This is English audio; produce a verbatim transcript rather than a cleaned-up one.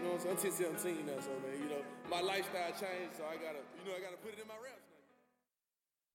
know what I'm saying? I'm ten seventeen now, so man, you know, my lifestyle changed, so I gotta, you know, I gotta put it in my raps now.